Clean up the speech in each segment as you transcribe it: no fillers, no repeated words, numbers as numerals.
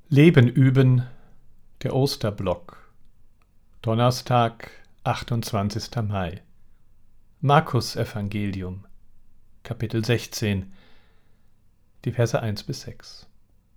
Leben üben, der Osterblock. Donnerstag, 28. Mai. Markus Evangelium, Kapitel 16, die Verse 1 bis 6.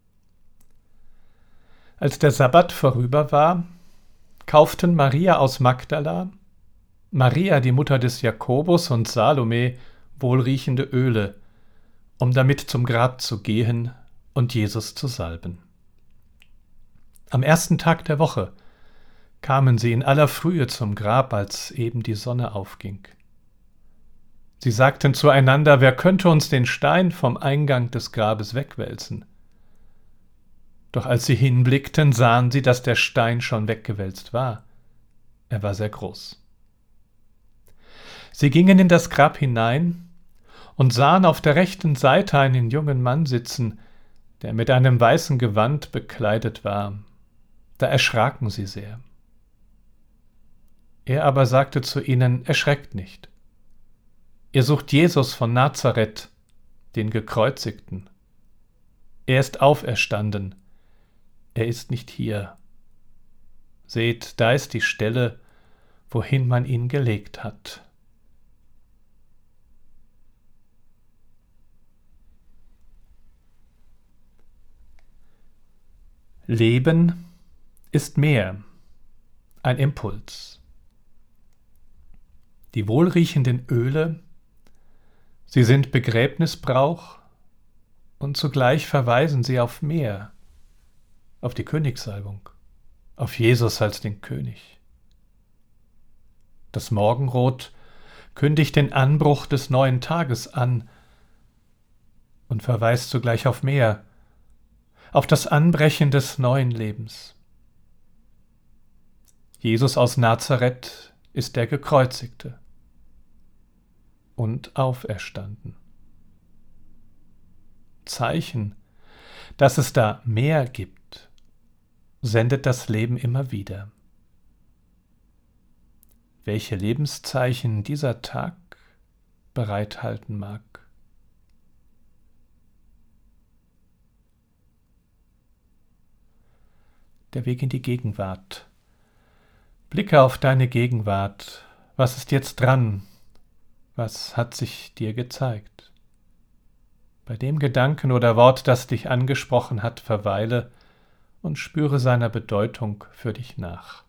Als der Sabbat vorüber war, kauften Maria aus Magdala, Maria die Mutter des Jakobus und Salome wohlriechende Öle, um damit zum Grab zu gehen und Jesus zu salben. Am ersten Tag der Woche kamen sie in aller Frühe zum Grab, als eben die Sonne aufging. Sie sagten zueinander, wer könnte uns den Stein vom Eingang des Grabes wegwälzen? Doch als sie hinblickten, sahen sie, dass der Stein schon weggewälzt war. Er war sehr groß. Sie gingen in das Grab hinein und sahen auf der rechten Seite einen jungen Mann sitzen, der mit einem weißen Gewand bekleidet war. Da erschraken sie sehr. Er aber sagte zu ihnen, erschreckt nicht. Ihr sucht Jesus von Nazareth, den Gekreuzigten. Er ist auferstanden. Er ist nicht hier. Seht, da ist die Stelle, wohin man ihn gelegt hat. Leben ist mehr, ein Impuls. Die wohlriechenden Öle, sie sind Begräbnisbrauch und zugleich verweisen sie auf mehr, auf die Königssalbung, auf Jesus als den König. Das Morgenrot kündigt den Anbruch des neuen Tages an und verweist zugleich auf mehr, auf das Anbrechen des neuen Lebens. Jesus aus Nazareth ist der Gekreuzigte und auferstanden. Zeichen, dass es da mehr gibt, sendet das Leben immer wieder. Welche Lebenszeichen dieser Tag bereithalten mag. Der Weg in die Gegenwart. Blicke auf deine Gegenwart. Was ist jetzt dran? Was hat sich dir gezeigt? Bei dem Gedanken oder Wort, das dich angesprochen hat, verweile und spüre seiner Bedeutung für dich nach.